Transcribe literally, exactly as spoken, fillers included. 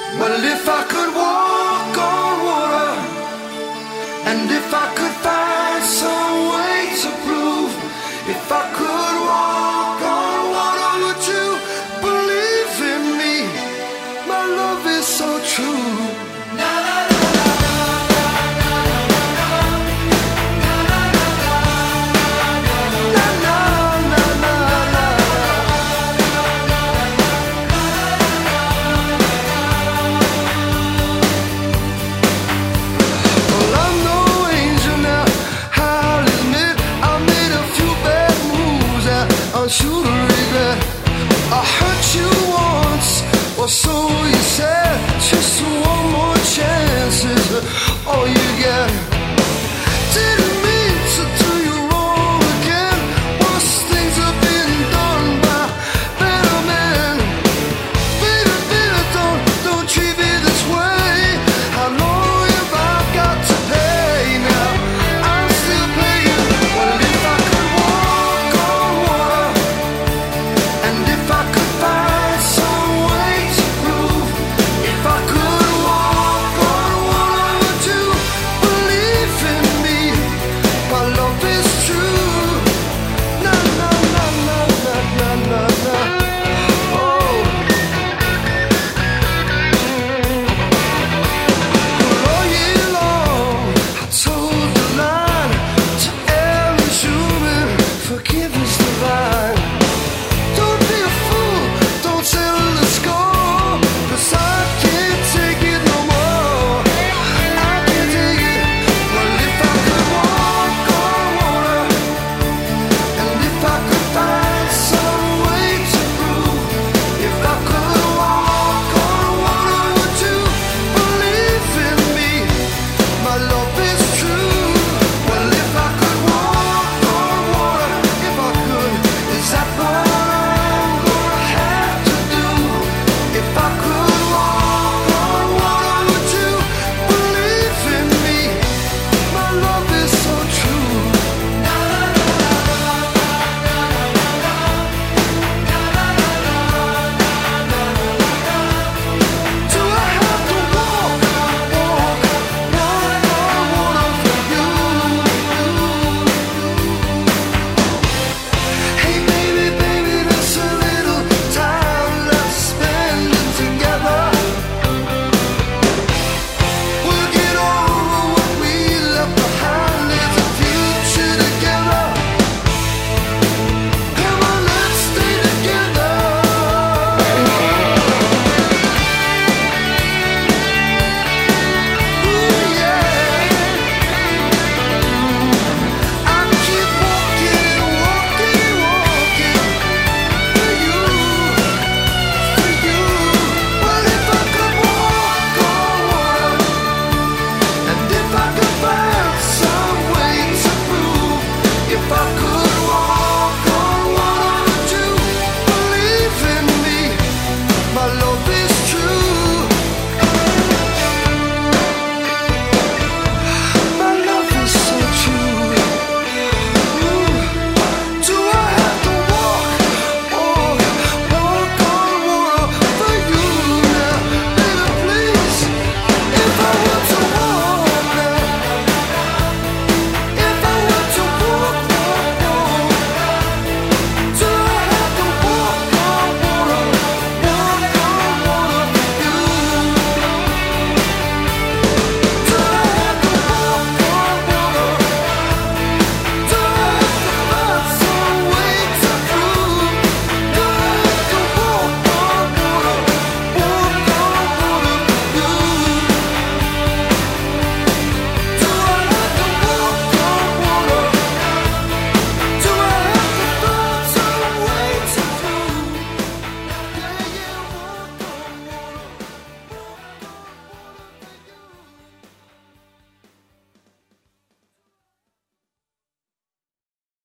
Well, if I could walk on water, and if I could find some way to prove, if I could walk on water, would you believe in me? My love is so true. Na, na, na. You to regret I hurt you once, or so you said. Just one more chance is all you